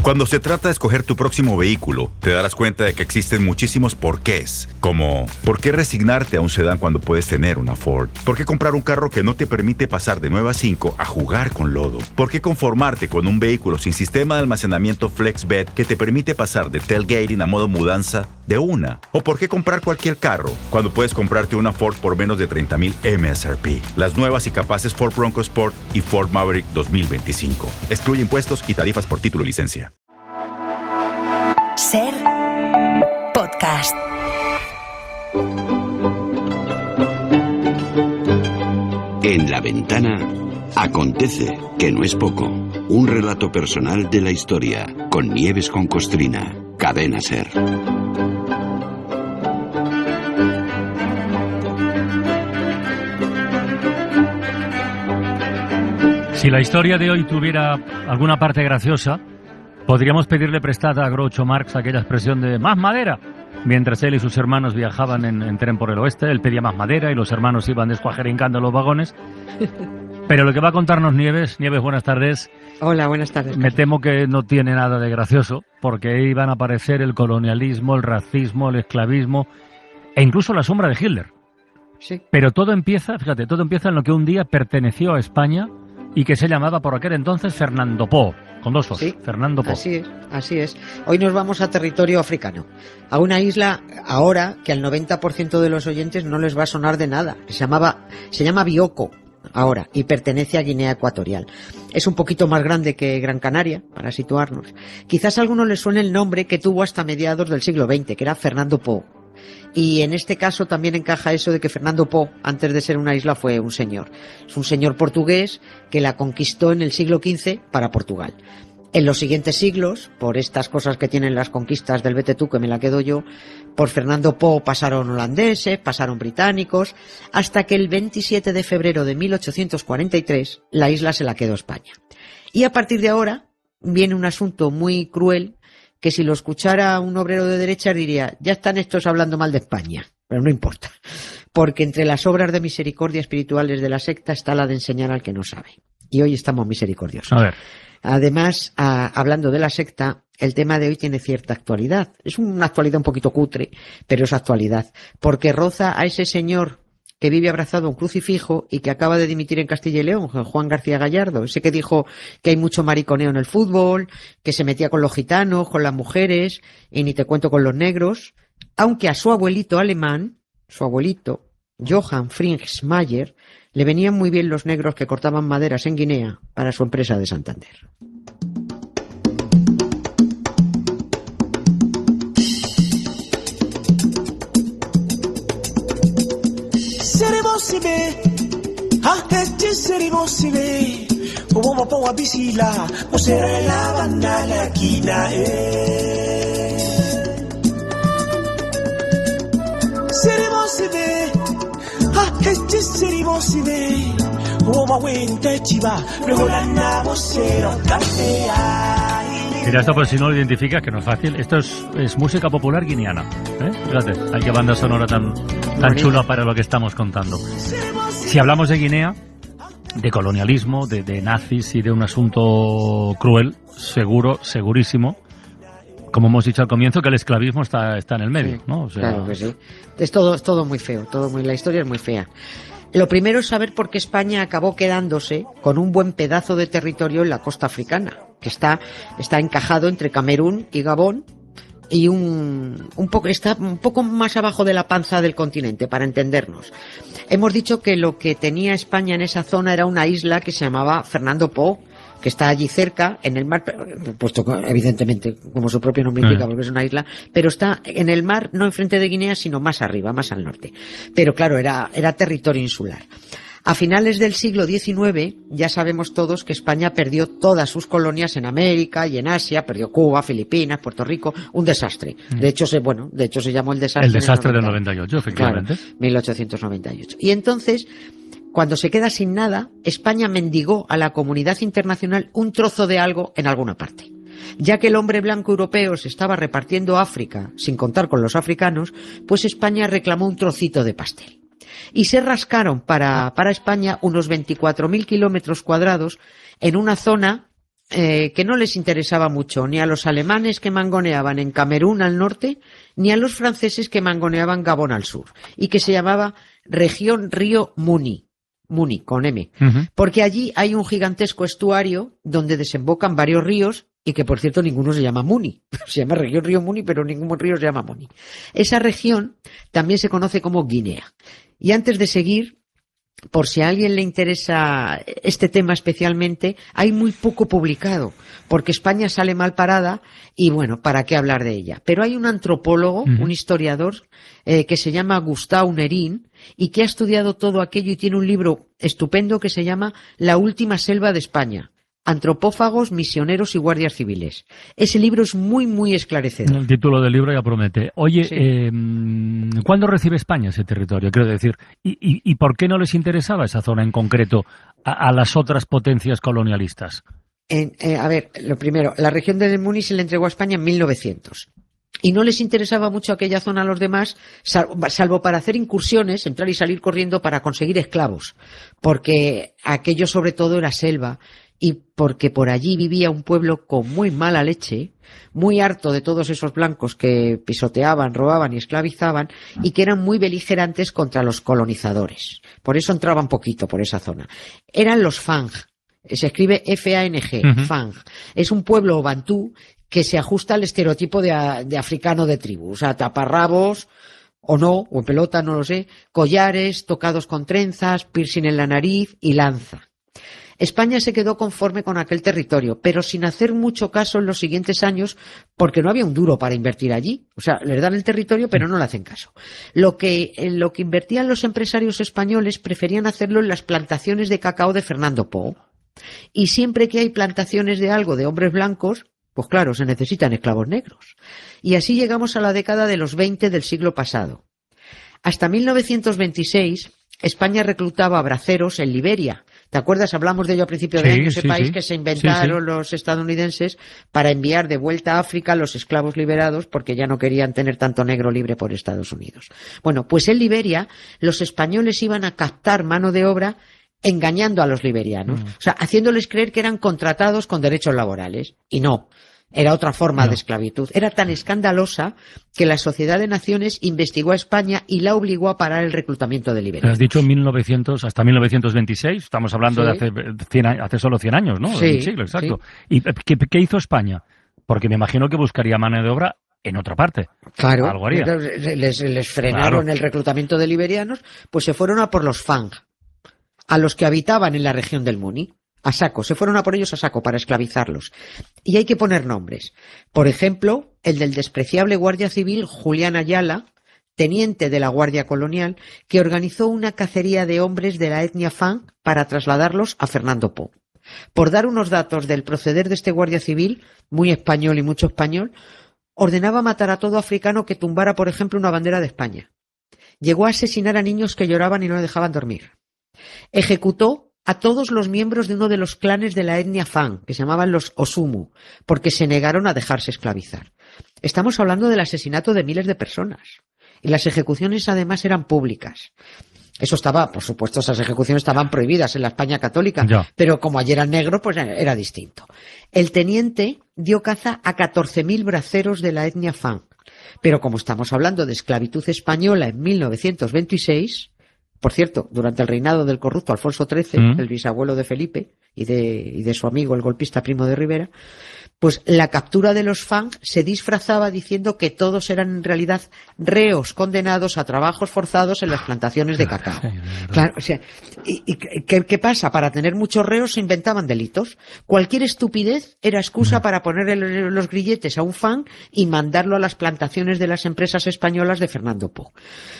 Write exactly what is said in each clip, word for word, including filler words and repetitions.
Cuando se trata de escoger tu próximo vehículo, te darás cuenta de que existen muchísimos porqués, como ¿por qué resignarte a un sedán cuando puedes tener una Ford? ¿Por qué comprar un carro que no te permite pasar de nueve a cinco a jugar con lodo? ¿Por qué conformarte con un vehículo sin sistema de almacenamiento FlexBed que te permite pasar de tailgating a modo mudanza de una? ¿O por qué comprar cualquier carro cuando puedes comprarte una Ford por menos de treinta mil M S R P? Las nuevas y capaces Ford Bronco Sport y Ford Maverick dos mil veinticinco. Excluye impuestos y tarifas por título y licencia. Ser podcast. En La Ventana acontece, que no es poco, un relato personal de la historia con Nieves con Costrina, Cadena Ser. Si la historia de hoy tuviera alguna parte graciosa, podríamos pedirle prestada a Groucho Marx aquella expresión de «más madera». Mientras él y sus hermanos viajaban en, en tren por el oeste, él pedía más madera y los hermanos iban descuajerincando los vagones. Pero lo que va a contarnos Nieves, Nieves, buenas tardes. Hola, buenas tardes. Me temo que no tiene nada de gracioso, porque ahí van a aparecer el colonialismo, el racismo, el esclavismo e incluso la sombra de Hitler. Sí. Pero todo empieza, fíjate, todo empieza en lo que un día perteneció a España y que se llamaba por aquel entonces Fernando Po, con dos os, Sí, Fernando Po. Así es, así es. Hoy nos vamos a territorio africano, a una isla ahora que al noventa por ciento de los oyentes no les va a sonar de nada. Se llamaba, se llama Bioko ahora y pertenece a Guinea Ecuatorial. Es un poquito más grande que Gran Canaria, para situarnos. Quizás a alguno les suene el nombre que tuvo hasta mediados del siglo veinte, que era Fernando Po. Y en este caso también encaja eso de que Fernando Po, antes de ser una isla, fue un señor. Es un señor portugués que la conquistó en el siglo quince para Portugal. En los siguientes siglos, por estas cosas que tienen las conquistas del vete tú, que me la quedo yo, por Fernando Po pasaron holandeses, pasaron británicos, hasta que el veintisiete de febrero de mil ochocientos cuarenta y tres la isla se la quedó España. Y a partir de ahora viene un asunto muy cruel, que si lo escuchara un obrero de derecha diría, ya están estos hablando mal de España, pero no importa, porque entre las obras de misericordia espirituales de la secta está la de enseñar al que no sabe. Y hoy estamos misericordiosos. A ver. Además, a, hablando de la secta, el tema de hoy tiene cierta actualidad. Es una actualidad un poquito cutre, pero es actualidad, porque roza a ese señor que vive abrazado a un crucifijo y que acaba de dimitir en Castilla y León, Juan García Gallardo, ese que dijo que hay mucho mariconeo en el fútbol, que se metía con los gitanos, con las mujeres, y ni te cuento con los negros, aunque a su abuelito alemán, su abuelito, Johann Friedrich Mayer, le venían muy bien los negros que cortaban maderas en Guinea para su empresa de Santander. Mira, esto por si no lo identificas, que no es fácil, esto es, es música popular guineana, ¿eh? Fíjate, hay que banda sonora tan, tan chula para lo que estamos contando. Si hablamos de Guinea, de colonialismo, de, de nazis y de un asunto cruel, seguro, segurísimo, como hemos dicho al comienzo, que el esclavismo está, está en el medio, sí, ¿no? O sea, claro que sí. Es todo, es todo muy feo, todo muy, la historia es muy fea. Lo primero es saber por qué España acabó quedándose con un buen pedazo de territorio en la costa africana, que está, está encajado entre Camerún y Gabón, y un, un poco, está un poco más abajo de la panza del continente, para entendernos. Hemos dicho que lo que tenía España en esa zona era una isla que se llamaba Fernando Po, que está allí cerca, en el mar, puesto que, evidentemente, como su propio nombre indica, porque es una isla, pero está en el mar, no enfrente de Guinea, sino más arriba, más al norte. Pero claro, era, era territorio insular. A finales del siglo diecinueve, ya sabemos todos que España perdió todas sus colonias en América y en Asia, perdió Cuba, Filipinas, Puerto Rico, un desastre. De hecho, se, bueno, de hecho se llamó el desastre. El desastre del noventa y ocho, efectivamente. Claro, mil ochocientos noventa y ocho. Y entonces, cuando se queda sin nada, España mendigó a la comunidad internacional un trozo de algo en alguna parte. Ya que el hombre blanco europeo se estaba repartiendo África, sin contar con los africanos, pues España reclamó un trocito de pastel. Y se rascaron para, para España unos veinticuatro mil kilómetros cuadrados en una zona eh, que no les interesaba mucho ni a los alemanes que mangoneaban en Camerún al norte, ni a los franceses que mangoneaban Gabón al sur, y que se llamaba Región Río Muni. Muni, con M, uh-huh. porque allí hay un gigantesco estuario donde desembocan varios ríos y que, por cierto, ninguno se llama Muni. Se llama Región Río Muni, pero ningún río se llama Muni. Esa región también se conoce como Guinea. Y antes de seguir, por si a alguien le interesa este tema especialmente, hay muy poco publicado, porque España sale mal parada y, bueno, ¿para qué hablar de ella? Pero hay un antropólogo, uh-huh. un historiador, eh, que se llama Gustau Nerín, y que ha estudiado todo aquello y tiene un libro estupendo que se llama La última selva de España. Antropófagos, misioneros y guardias civiles. Ese libro es muy, muy esclarecedor. El título del libro ya promete. Oye, sí. eh, ¿cuándo recibe España ese territorio? Quiero decir, ¿y, y, y por qué no les interesaba esa zona en concreto a, a las otras potencias colonialistas? En, eh, a ver, lo primero, la región de Muni se le entregó a España en mil novecientos. Y no les interesaba mucho aquella zona a los demás, salvo, salvo para hacer incursiones, entrar y salir corriendo para conseguir esclavos. Porque aquello sobre todo era selva. Y porque por allí vivía un pueblo con muy mala leche, muy harto de todos esos blancos que pisoteaban, robaban y esclavizaban, y que eran muy beligerantes contra los colonizadores. Por eso entraban poquito por esa zona. Eran los Fang. Se escribe F A N G, uh-huh. Fang. Es un pueblo bantú que se ajusta al estereotipo de, de africano de tribu. O sea, taparrabos, o no, o en pelota, no lo sé, collares, tocados con trenzas, piercing en la nariz y lanza. España se quedó conforme con aquel territorio, pero sin hacer mucho caso en los siguientes años, porque no había un duro para invertir allí. O sea, les dan el territorio, pero no le hacen caso. Lo que, en lo que invertían los empresarios españoles preferían hacerlo en las plantaciones de cacao de Fernando Poo. Y siempre que hay plantaciones de algo de hombres blancos, pues claro, se necesitan esclavos negros. Y así llegamos a la década de los veinte del siglo pasado. Hasta mil novecientos veintiséis, España reclutaba braceros en Liberia. ¿Te acuerdas? Hablamos de ello a principio de sí, año, ese sí, país sí. que se inventaron sí, sí. los estadounidenses para enviar de vuelta a África a los esclavos liberados porque ya no querían tener tanto negro libre por Estados Unidos. Bueno, pues en Liberia los españoles iban a captar mano de obra engañando a los liberianos, mm. o sea, haciéndoles creer que eran contratados con derechos laborales. Y no. Era otra forma no. de esclavitud. Era tan escandalosa que la Sociedad de Naciones investigó a España y la obligó a parar el reclutamiento de liberianos. Has dicho mil novecientos, hasta mil novecientos veintiséis, estamos hablando sí. de hace, cien, hace solo cien años, ¿no? Sí, Un siglo, exacto. Sí. ¿Y qué, qué hizo España? Porque me imagino que buscaría mano de obra en otra parte. Claro, Algo haría. Les, les frenaron claro. el reclutamiento de liberianos, pues se fueron a por los Fang, a los que habitaban en la región del Muni. A saco, se fueron a por ellos a saco para esclavizarlos. Y hay que poner nombres. Por ejemplo, el del despreciable guardia civil Julián Ayala, teniente de la Guardia Colonial, que organizó una cacería de hombres de la etnia Fang para trasladarlos a Fernando Poo. Por dar unos datos del proceder de este guardia civil, muy español y mucho español, ordenaba matar a todo africano que tumbara, por ejemplo, una bandera de España. Llegó a asesinar a niños que lloraban y no le dejaban dormir. Ejecutó a todos los miembros de uno de los clanes de la etnia Fang, que se llamaban los Osumu, porque se negaron a dejarse esclavizar. Estamos hablando del asesinato de miles de personas. Y las ejecuciones además eran públicas. Eso estaba, por supuesto, esas ejecuciones estaban prohibidas en la España católica, ya. pero como allí eran negros, pues era distinto. El teniente dio caza a catorce mil braceros de la etnia Fang. Pero como estamos hablando de esclavitud española en mil novecientos veintiséis... Por cierto, durante el reinado del corrupto Alfonso trece, mm. el bisabuelo de Felipe y de, y de su amigo el golpista Primo de Rivera, pues la captura de los Fang se disfrazaba diciendo que todos eran en realidad reos condenados a trabajos forzados en las plantaciones de cacao. Claro, o sea, ¿y, y qué, qué pasa? Para tener muchos reos se inventaban delitos. Cualquier estupidez era excusa para poner el, los grilletes a un Fang y mandarlo a las plantaciones de las empresas españolas de Fernando Poo.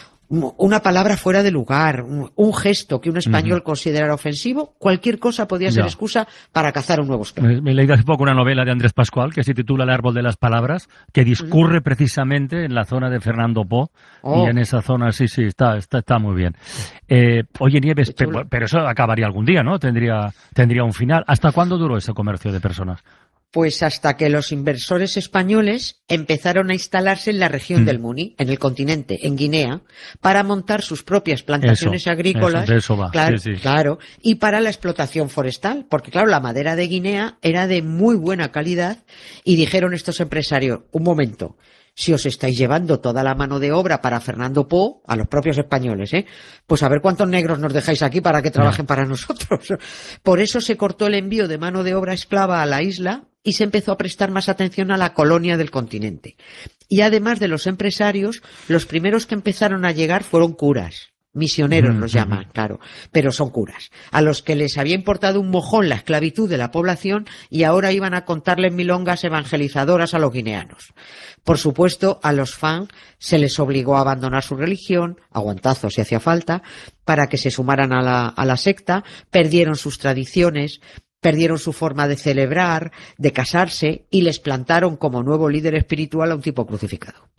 Una palabra fuera de lugar, un, un gesto que un español uh-huh. considerara ofensivo, cualquier cosa podía ser ya. excusa para cazar un nuevo esclavo. Me, me leí hace poco una novela de Andrés Pascual que se titula El árbol de las palabras, que discurre uh-huh. precisamente en la zona de Fernando Poo, oh. y en esa zona sí, sí, está, está, está muy bien. Eh, oye, Nieves, pero, pero eso acabaría algún día, ¿no? Tendría, tendría un final. ¿Hasta cuándo duró ese comercio de personas? pues hasta que los inversores españoles empezaron a instalarse en la región Mm. del Muni, en el continente, en Guinea, para montar sus propias plantaciones Eso, agrícolas. eso, de eso va, claro, sí, sí. claro, y para la explotación forestal, porque claro, la madera de Guinea era de muy buena calidad y dijeron estos empresarios, un momento, si os estáis llevando toda la mano de obra para Fernando Po, a los propios españoles, ¿eh? Pues a ver cuántos negros nos dejáis aquí para que trabajen para nosotros. Por eso se cortó el envío de mano de obra esclava a la isla y se empezó a prestar más atención a la colonia del continente. Y además de los empresarios, los primeros que empezaron a llegar fueron curas. Misioneros Mm, los ujú. llaman, claro, pero son curas, a los que les había importado un mojón la esclavitud de la población y ahora iban a contarles milongas evangelizadoras a los guineanos. Por supuesto, a los Fang se les obligó a abandonar su religión, aguantazos si hacía falta, para que se sumaran a la, a la secta, perdieron sus tradiciones, perdieron su forma de celebrar, de casarse y les plantaron como nuevo líder espiritual a un tipo crucificado.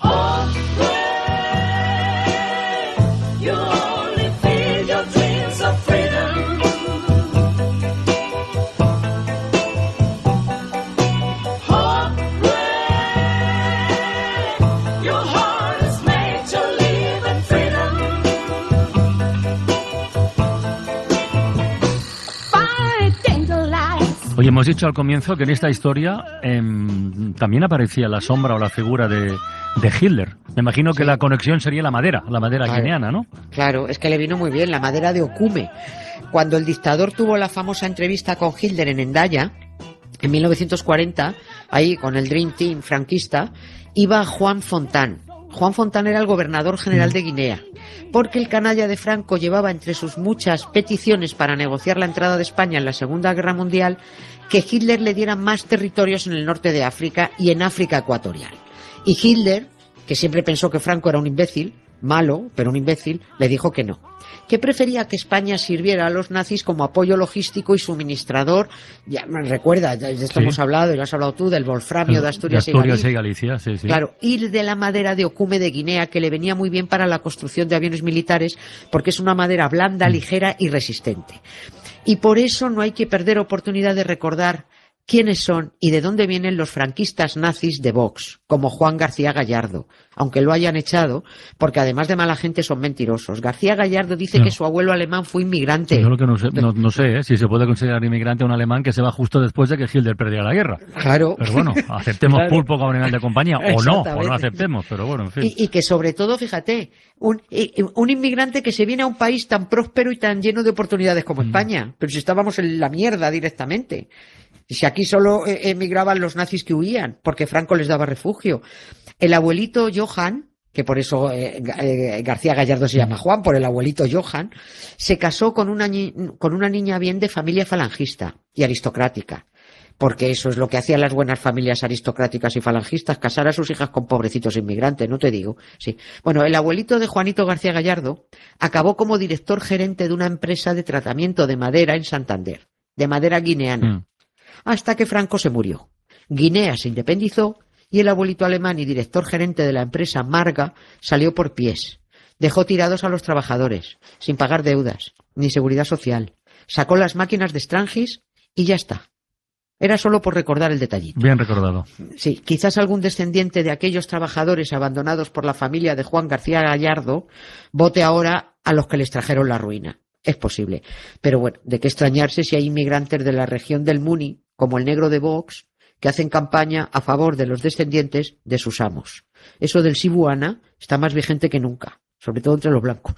Oye, hemos dicho al comienzo que en esta historia eh, también aparecía la sombra o la figura de, de Hitler. Me imagino que Sí. la conexión sería la madera, la madera Claro. guineana, ¿no? Claro, es que le vino muy bien la madera de Okume. Cuando el dictador tuvo la famosa entrevista con Hitler en Hendaya, en mil novecientos cuarenta, ahí con el Dream Team franquista, iba Juan Fontán. Juan Fontán era el gobernador general de Guinea, porque el canalla de Franco llevaba entre sus muchas peticiones para negociar la entrada de España en la Segunda Guerra Mundial que Hitler le diera más territorios en el norte de África y en África ecuatorial. Y Hitler, que siempre pensó que Franco era un imbécil, malo, pero un imbécil, le dijo que no, que prefería que España sirviera a los nazis como apoyo logístico y suministrador. Ya me recuerda, ya de esto Sí. hemos hablado, y lo has hablado tú, del wolframio de Asturias, de Asturias y y Galicia. Galicia, sí, sí. Claro, y de la madera de Okume de Guinea, que le venía muy bien para la construcción de aviones militares, porque es una madera blanda, ligera y resistente. Y por eso no hay que perder oportunidad de recordar quiénes son y de dónde vienen los franquistas nazis de Vox, como Juan García Gallardo, aunque lo hayan echado, porque además de mala gente son mentirosos. García Gallardo dice No. que su abuelo alemán fue inmigrante. Yo lo que no sé, no, no sé ¿eh? si se puede considerar inmigrante un alemán que se va justo después de que Hitler perdiera la guerra. Claro. Pero bueno, aceptemos Claro. pulpo como animal de compañía, o no, o Exactamente. no aceptemos, pero bueno, en fin. Y, y que sobre todo, fíjate, un, y- y un inmigrante que se viene a un país tan próspero y tan lleno de oportunidades como Mm. España. Pero si estábamos en la mierda directamente. Y si aquí solo eh, emigraban los nazis que huían, porque Franco les daba refugio. El abuelito Johan, que por eso eh, Ga- eh, García Gallardo se llama Juan, por el abuelito Johan, se casó con una, ni- con una niña bien de familia falangista y aristocrática. Porque eso es lo que hacían las buenas familias aristocráticas y falangistas, casar a sus hijas con pobrecitos inmigrantes, no te digo. Sí. Bueno, el abuelito de Juanito García Gallardo acabó como director gerente de una empresa de tratamiento de madera en Santander, de madera guineana, Mm. hasta que Franco se murió. Guinea se independizó y el abuelito alemán y director gerente de la empresa Marga salió por pies. Dejó tirados a los trabajadores, sin pagar deudas, ni seguridad social. Sacó las máquinas de Strangis y ya está. Era solo por recordar el detallito. Bien recordado. Sí, quizás algún descendiente de aquellos trabajadores abandonados por la familia de Juan García Gallardo vote ahora a los que les trajeron la ruina. Es posible. Pero bueno, de qué extrañarse si hay inmigrantes de la región del Muni, como el negro de Vox, que hacen campaña a favor de los descendientes de sus amos. Eso del Sibuana está más vigente que nunca, sobre todo entre los blancos.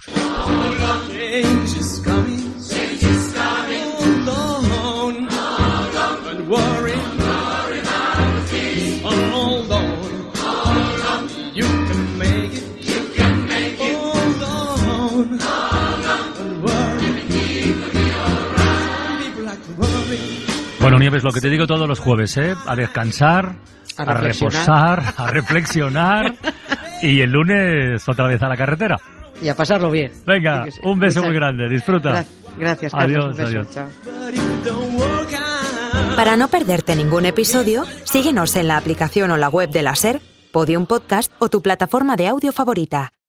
Change is coming. Change is coming. Hold on. Don't worry. Hold on. You can make it. You can make it. Hold on. Don't worry. People like to worry. Bueno, Nieves, lo que te digo todos los jueves, ¿eh? A descansar, A a, reflexionar. reposar, a reflexionar y el lunes otra vez a la carretera. Y a pasarlo bien. Venga, Sí que sí. un beso Muchas- muy grande, disfruta. Gra- Gracias, Carlos. Adiós, Un beso. adiós. Chao. But it don't work out. Para no perderte ningún episodio, síguenos en la aplicación o la web de la SER, Podium Podcast o tu plataforma de audio favorita.